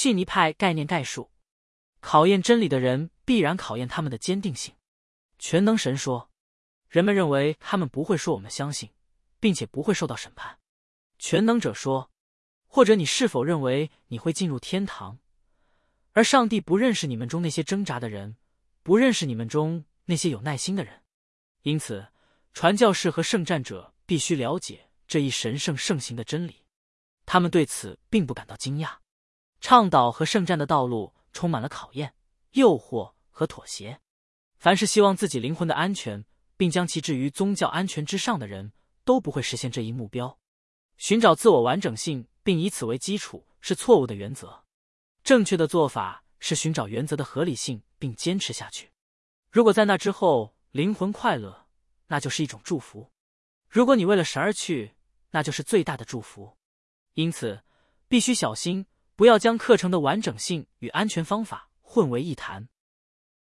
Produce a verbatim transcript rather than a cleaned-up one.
逊尼派概念概述。考验真理的人必然考验他们的坚定性。全能神说，人们认为他们不会说我们相信，并且不会受到审判。全能者说，或者你是否认为你会进入天堂，而上帝不认识你们中那些挣扎的人，不认识你们中那些有耐心的人？因此，传教士和圣战者必须了解这一神圣圣行的真理。他们对此并不感到惊讶。倡导和圣战的道路充满了考验、诱惑和妥协。凡是希望自己灵魂的安全，并将其置于宗教安全之上的人，都不会实现这一目标。寻找自我完整性并以此为基础是错误的原则。正确的做法是寻找原则的合理性并坚持下去。如果在那之后灵魂快乐，那就是一种祝福；如果你为了神而去，那就是最大的祝福。因此，必须小心，不要将课程的完整性与安全方法混为一谈。